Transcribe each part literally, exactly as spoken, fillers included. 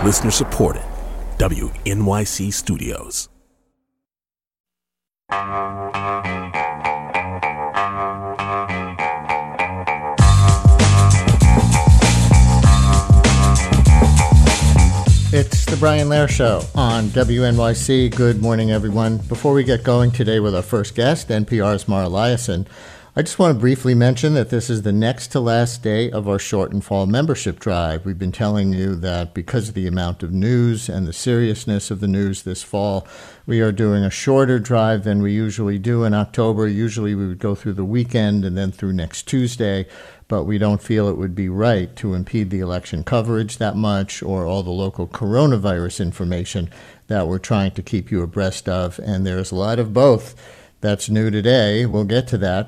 Listener supported. W N Y C Studios. It's the Brian Lehrer Show on W N Y C. Good morning, everyone. Before we get going today with our first guest, N P R's Mara Liasson, I just want to briefly mention that this is the next to last day of our short and fall membership drive. We've been telling you that because of the amount of news and the seriousness of the news this fall, we are doing a shorter drive than we usually do in October. Usually we would go through the weekend and then through next Tuesday, but we don't feel it would be right to impede the election coverage that much or all the local coronavirus information that we're trying to keep you abreast of. And there's a lot of both that's new today. We'll get to that.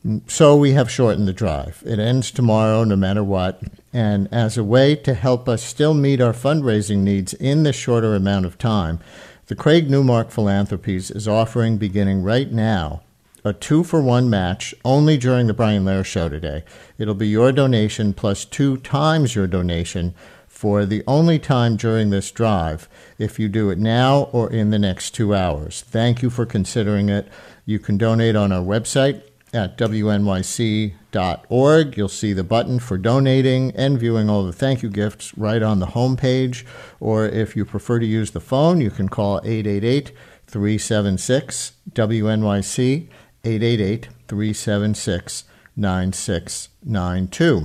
So we have shortened the drive. It ends tomorrow no matter what. And as a way to help us still meet our fundraising needs in this shorter amount of time, the Craig Newmark Philanthropies is offering, beginning right now, a two-for-one match only during the Brian Lehrer Show today. It'll be your donation plus two times your donation for the only time during this drive if you do it now or in the next two hours. Thank you for considering it. You can donate on our website at W N Y C dot org. You'll see the button for donating and viewing all the thank you gifts right on the homepage. Or if you prefer to use the phone, you can call eight eight eight, three seven six, W N Y C, eight eight eight, three seven six, nine six nine two.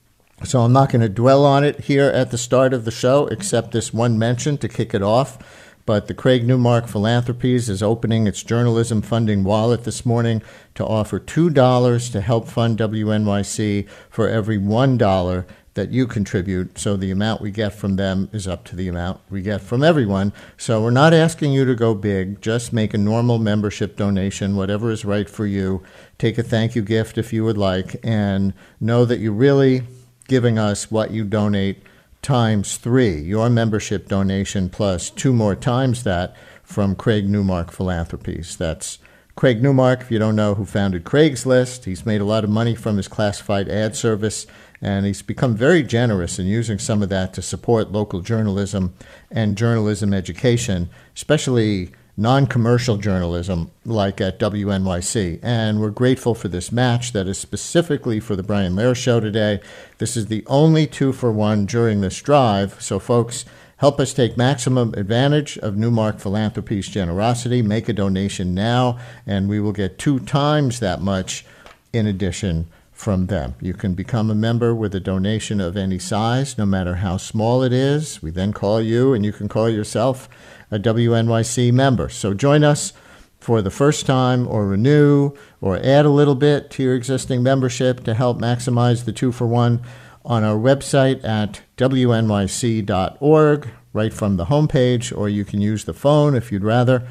So I'm not going to dwell on it here at the start of the show, except this one mention to kick it off. But the Craig Newmark Philanthropies is opening its journalism funding wallet this morning to offer two dollars to help fund W N Y C for every one dollar that you contribute. So the amount we get from them is up to the amount we get from everyone. So we're not asking you to go big. Just make a normal membership donation, whatever is right for you. Take a thank you gift if you would like, and know that you're really giving us what you donate times three, your membership donation plus two more times that from Craig Newmark Philanthropies. That's Craig Newmark, if you don't know, who founded Craigslist. He's made a lot of money from his classified ad service, and he's become very generous in using some of that to support local journalism and journalism education, especially non-commercial journalism like at W N Y C. And we're grateful for this match that is specifically for the Brian Lehrer Show today. This is the only two-for-one during this drive. So, folks, help us take maximum advantage of Newmark Philanthropies' generosity. Make a donation now, and we will get two times that much in addition from them. You can become a member with a donation of any size, no matter how small it is. We then call you, and you can call yourself a W N Y C member. So join us for the first time, or renew, or add a little bit to your existing membership to help maximize the two-for-one on our website at W N Y C dot org, right from the homepage, or you can use the phone if you'd rather.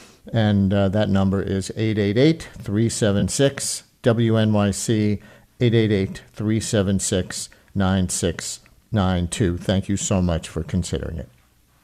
And uh, that number is eight eight eight, three seven six, W N Y C, eight eight eight, three seven six, nine six nine two. Thank you so much for considering it.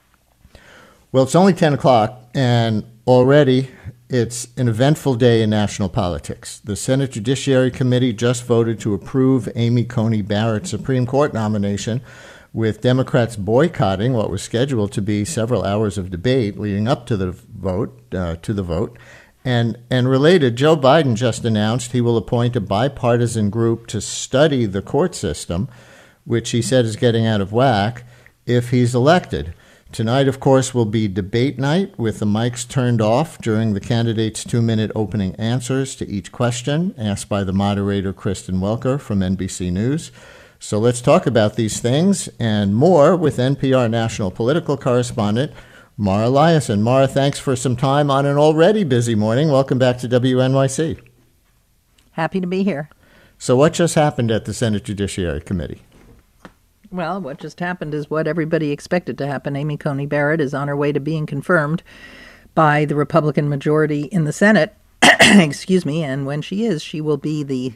Well, it's only ten o'clock, and already it's an eventful day in national politics. The Senate Judiciary Committee just voted to approve Amy Coney Barrett's Supreme Court nomination, with Democrats boycotting what was scheduled to be several hours of debate leading up to the vote. Uh, to the vote. And, and related, Joe Biden just announced he will appoint a bipartisan group to study the court system, which he said is getting out of whack, if he's elected. Tonight, of course, will be debate night with the mics turned off during the candidates' two-minute opening answers to each question asked by the moderator, Kristen Welker from N B C News. So let's talk about these things and more with N P R national political correspondent, Mara Liasson. Mara, thanks for some time on an already busy morning. Welcome back to W N Y C. Happy to be here. So what just happened at the Senate Judiciary Committee? Well, what just happened is what everybody expected to happen. Amy Coney Barrett is on her way to being confirmed by the Republican majority in the Senate. Excuse me. And when she is, she will be the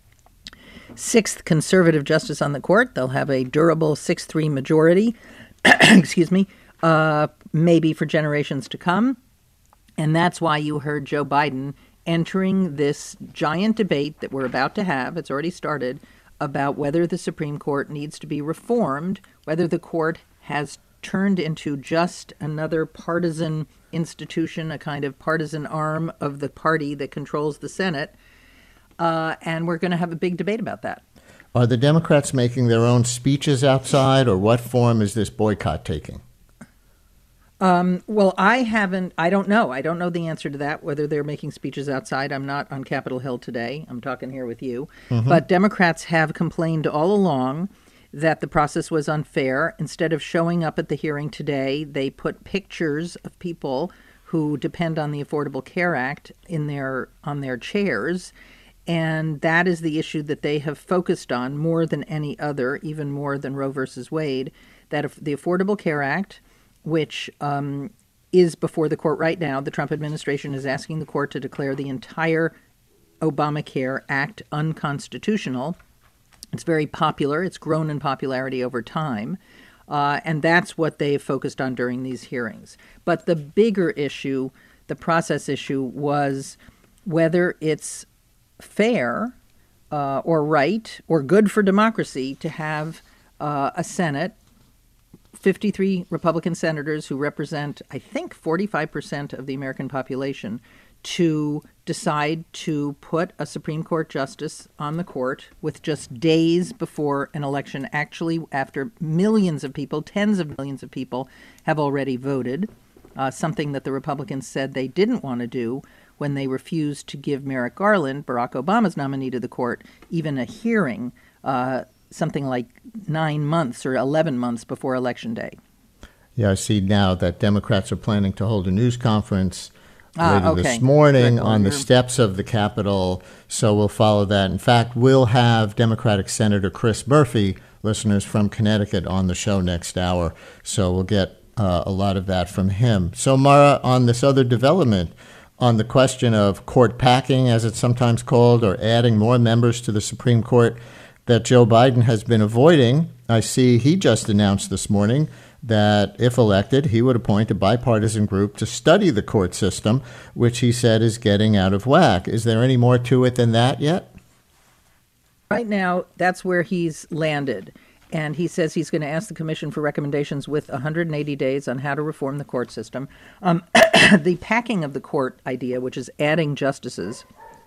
sixth conservative justice on the court. They'll have a durable six three majority. Excuse me. Uh, maybe for generations to come. And that's why you heard Joe Biden entering this giant debate that we're about to have. It's already started, about whether the Supreme Court needs to be reformed, whether the court has turned into just another partisan institution, a kind of partisan arm of the party that controls the Senate. Uh, and we're going to have a big debate about that. Are the Democrats making their own speeches outside, or what form is this boycott taking? Um, well, I haven't, I don't know. I don't know the answer to that, whether they're making speeches outside. I'm not on Capitol Hill today. I'm talking here with you. Mm-hmm. But Democrats have complained all along that the process was unfair. Instead of showing up at the hearing today, they put pictures of people who depend on the Affordable Care Act in their on their chairs. And that is the issue that they have focused on more than any other, even more than Roe versus Wade, that if the Affordable Care Act, which um, is before the court right now, the Trump administration is asking the court to declare the entire Obamacare Act unconstitutional. It's very popular. It's grown in popularity over time. Uh, and that's what they've focused on during these hearings. But the bigger issue, the process issue, was whether it's fair uh, or right or good for democracy to have uh, a Senate, fifty-three Republican senators who represent, I think, forty-five percent of the American population, to decide to put a Supreme Court justice on the court with just days before an election, actually after millions of people, tens of millions of people, have already voted, uh, something that the Republicans said they didn't want to do when they refused to give Merrick Garland, Barack Obama's nominee to the court, even a hearing uh, something like nine months or eleven months before Election Day. Yeah, I see now that Democrats are planning to hold a news conference later ah, okay. this morning Correct. on the steps of the Capitol, so we'll follow that. In fact, we'll have Democratic Senator Chris Murphy, listeners from Connecticut, on the show next hour, so we'll get uh, a lot of that from him. So, Mara, on this other development, on the question of court packing, as it's sometimes called, or adding more members to the Supreme Court that Joe Biden has been avoiding, I see he just announced this morning that if elected, he would appoint a bipartisan group to study the court system, which he said is getting out of whack. Is there any more to it than that yet? Right now, that's where he's landed. And he says he's going to ask the commission for recommendations with one hundred eighty days on how to reform the court system. Um, the packing of the court idea, which is adding justices,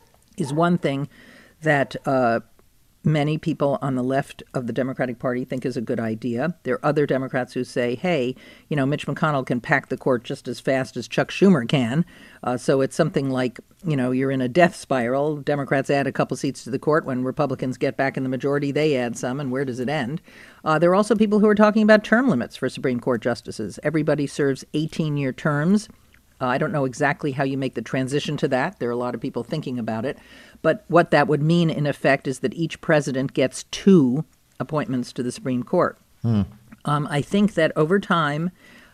is one thing that uh, many people on the left of the Democratic Party think is a good idea. There are other Democrats who say, hey, you know, Mitch McConnell can pack the court just as fast as Chuck Schumer can. Uh, so it's something like, you know, you're in a death spiral. Democrats add a couple seats to the court. When Republicans get back in the majority, they add some. And where does it end? Uh, there are also people who are talking about term limits for Supreme Court justices. Everybody serves eighteen-year terms. Uh, I don't know exactly how you make the transition to that. There are a lot of people thinking about it. But what that would mean, in effect, is that each president gets two appointments to the Supreme Court. Hmm. Um, I think that over time,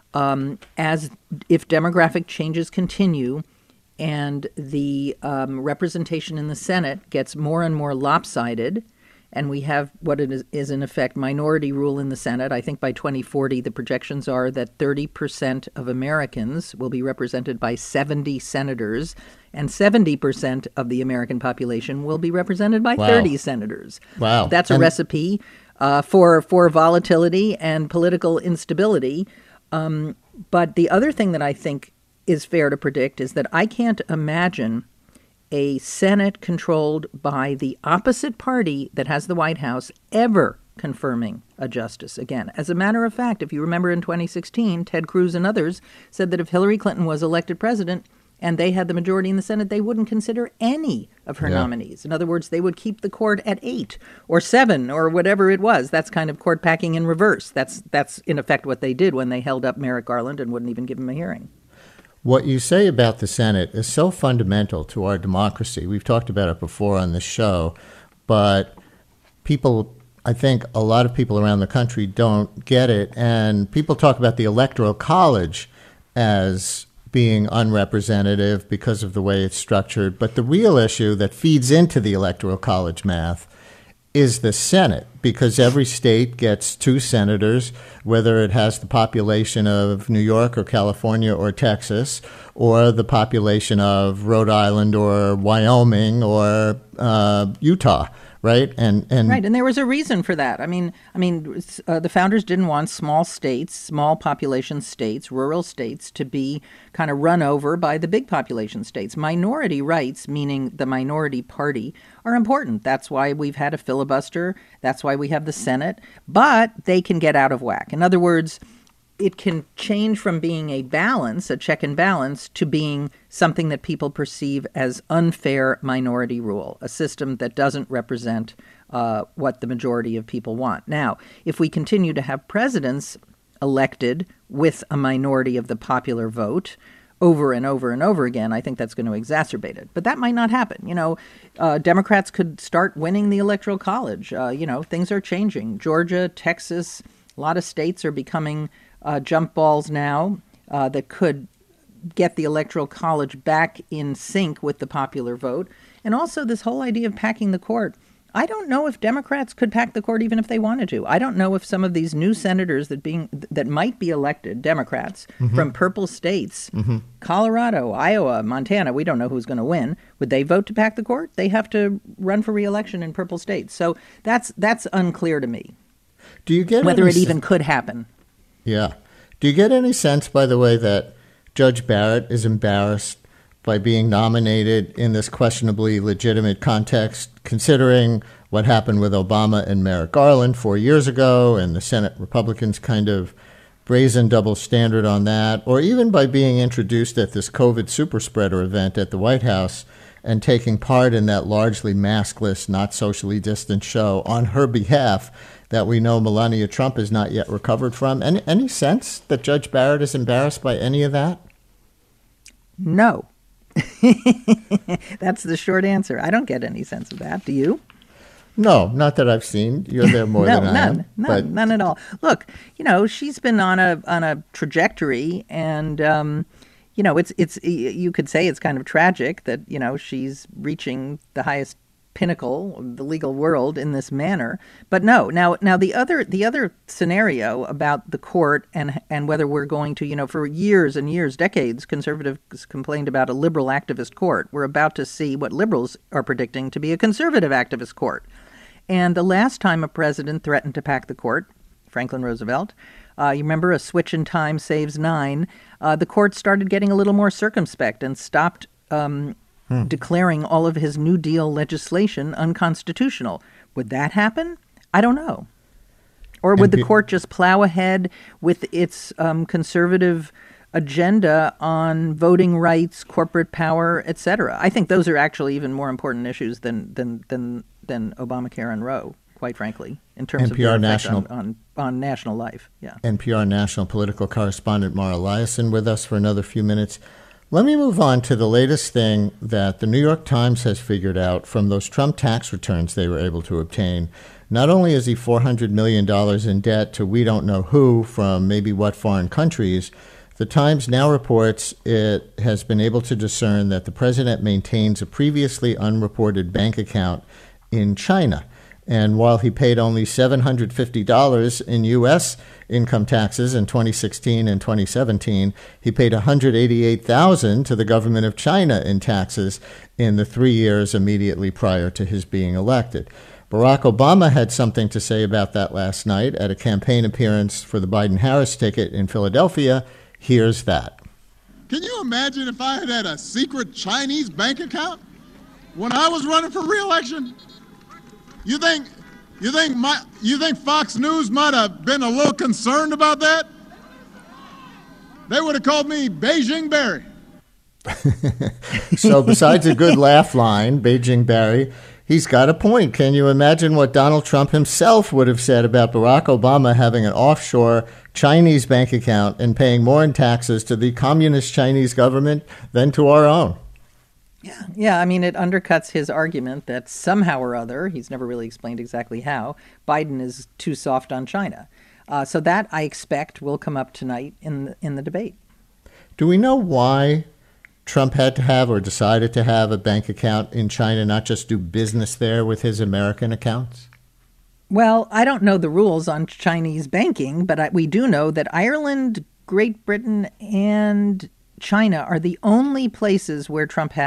um, as if demographic changes continue and the um, representation in the Senate gets more and more lopsided, and we have what it is, is in effect minority rule in the Senate. I think by twenty forty, the projections are that thirty percent of Americans will be represented by seventy senators, and seventy percent of the American population will be represented by wow. thirty senators. Wow. That's a and- recipe uh, for, for volatility and political instability. Um, but the other thing that I think is fair to predict is that I can't imagine a Senate controlled by the opposite party that has the White House ever confirming a justice again. As a matter of fact, if you remember in twenty sixteen, Ted Cruz and others said that if Hillary Clinton was elected president and they had the majority in the Senate, they wouldn't consider any of her yeah. nominees. In other words, they would keep the court at eight or seven or whatever it was. That's kind of court packing in reverse. That's, that's in effect what they did when they held up Merrick Garland and wouldn't even give him a hearing. What you say about the Senate is so fundamental to our democracy. We've talked about it before on this show, but people, I think a lot of people around the country don't get it. And people talk about the Electoral College as being unrepresentative because of the way it's structured. But the real issue that feeds into the Electoral College math is the Senate, because every state gets two senators, whether it has the population of New York or California or Texas, or the population of Rhode Island or Wyoming or uh, Utah, right? And and right, and there was a reason for that. I mean, I mean, uh, the founders didn't want small states, small population states, rural states to be kind of run over by the big population states. Minority rights, meaning the minority party, are important. That's why we've had a filibuster. That's why we have the Senate. But they can get out of whack. In other words, it can change from being a balance, a check and balance, to being something that people perceive as unfair minority rule, a system that doesn't represent uh, what the majority of people want. Now, if we continue to have presidents elected with a minority of the popular vote over and over and over again, I think that's going to exacerbate it. But that might not happen. You know, uh, Democrats could start winning the Electoral College. Uh, you know, things are changing. Georgia, Texas, a lot of states are becoming Uh, jump balls now uh, that could get the Electoral College back in sync with the popular vote. And also this whole idea of packing the court. I don't know if Democrats could pack the court even if they wanted to. I don't know if some of these new senators that being that might be elected, Democrats, mm-hmm. from purple states, mm-hmm. Colorado, Iowa, Montana, we don't know who's going to win. Would they vote to pack the court? They have to run for re-election in purple states. So that's that's unclear to me. Do you get whether any it sen- even could happen? Yeah. Do you get any sense, by the way, that Judge Barrett is embarrassed by being nominated in this questionably legitimate context, considering what happened with Obama and Merrick Garland four years ago and the Senate Republicans' kind of brazen double standard on that, or even by being introduced at this COVID super spreader event at the White House and taking part in that largely maskless, not socially distant show on her behalf that we know Melania Trump has not yet recovered from? Any, any sense that Judge Barrett is embarrassed by any of that? No. That's the short answer. I don't get any sense of that. Do you? No, not that I've seen. You're there more no, than I none, am. None, but... none at all. Look, you know, she's been on a on a trajectory, and um, you know, it's it's you could say it's kind of tragic that, you know, she's reaching the highest pinnacle of the legal world in this manner. But no, now now the other the other scenario about the court and and whether we're going to, you know, for years and years, decades, conservatives complained about a liberal activist court. We're about to see what liberals are predicting to be a conservative activist court. And the last time a president threatened to pack the court, Franklin Roosevelt, uh, you remember, a switch in time saves nine, uh, the court started getting a little more circumspect and stopped um, Hmm. declaring all of his New Deal legislation unconstitutional. Would that happen? I don't know. Or would the court just plow ahead with its um, conservative agenda on voting rights, corporate power, et cetera? I think those are actually even more important issues than than than, than Obamacare and Roe, quite frankly, in terms N P R of their national effect on, on, on national life. Yeah. N P R national political correspondent Mara Liasson with us for another few minutes. Let me move on to the latest thing that the New York Times has figured out from those Trump tax returns they were able to obtain. Not only is he four hundred million dollars in debt to we don't know who from maybe what foreign countries, the Times now reports it has been able to discern that the president maintains a previously unreported bank account in China. And while he paid only seven hundred fifty dollars in U S income taxes in twenty sixteen and twenty seventeen, he paid one hundred eighty-eight thousand dollars to the government of China in taxes in the three years immediately prior to his being elected. Barack Obama had something to say about that last night at a campaign appearance for the Biden-Harris ticket in Philadelphia. Here's that. Can you imagine if I had had a secret Chinese bank account when I was running for re-election? You think, you think my, you think Fox News might have been a little concerned about that? They would have called me Beijing Barry. So besides a good laugh line, Beijing Barry, he's got a point. Can you imagine what Donald Trump himself would have said about Barack Obama having an offshore Chinese bank account and paying more in taxes to the communist Chinese government than to our own? Yeah, yeah. I mean, it undercuts his argument that somehow or other, he's never really explained exactly how, Biden is too soft on China. Uh, so that, I expect, will come up tonight in the, in the debate. Do we know why Trump had to have or decided to have a bank account in China, not just do business there with his American accounts? Well, I don't know the rules on Chinese banking, but I, we do know that Ireland, Great Britain, and China are the only places where Trump had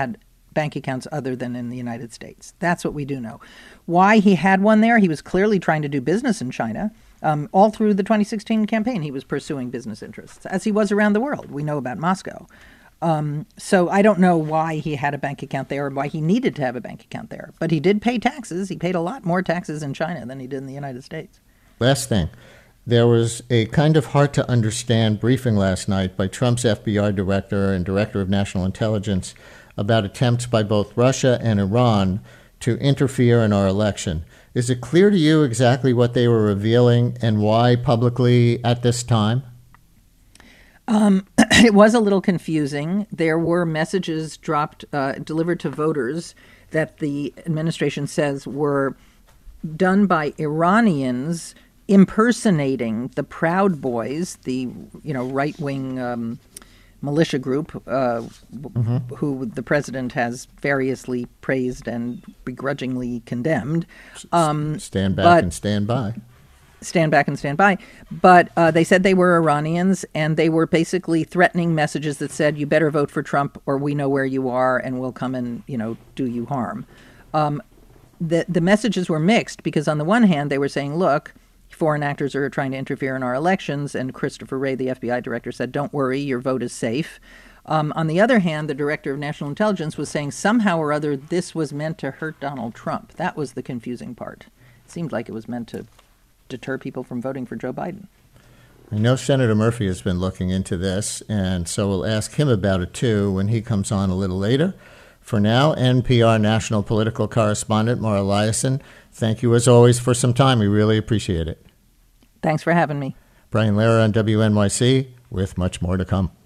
bank accounts other than in the United States. That's what we do know. Why he had one there, he was clearly trying to do business in China. Um, all through the twenty sixteen campaign, he was pursuing business interests, as he was around the world. We know about Moscow. Um, so I don't know why he had a bank account there or why he needed to have a bank account there. But he did pay taxes. He paid a lot more taxes in China than he did in the United States. Last thing. There was a kind of hard-to-understand briefing last night by Trump's F B I director and director of national intelligence about attempts by both Russia and Iran to interfere in our election. Is it clear to you exactly what they were revealing and why publicly at this time? Um, it was a little confusing. There were messages dropped, uh, delivered to voters that the administration says were done by Iranians impersonating the Proud Boys, the you know right-wing um, militia group uh, mm-hmm. who the president has variously praised and begrudgingly condemned. Um, stand back but, and stand by. Stand back and stand by. But uh, they said they were Iranians, and they were basically threatening messages that said, you better vote for Trump or we know where you are and we'll come and, you know, do you harm. Um, the, the messages were mixed because on the one hand, they were saying, look, foreign actors are trying to interfere in our elections. And Christopher Wray, the F B I director, said, don't worry, your vote is safe. Um, on the other hand, the director of national intelligence was saying somehow or other this was meant to hurt Donald Trump. That was the confusing part. It seemed like it was meant to deter people from voting for Joe Biden. I know Senator Murphy has been looking into this, and so we'll ask him about it too when he comes on a little later. For now, N P R national political correspondent Mara Liasson, thank you as always for some time. We really appreciate it. Thanks for having me. Brian Lehrer on W N Y C with much more to come.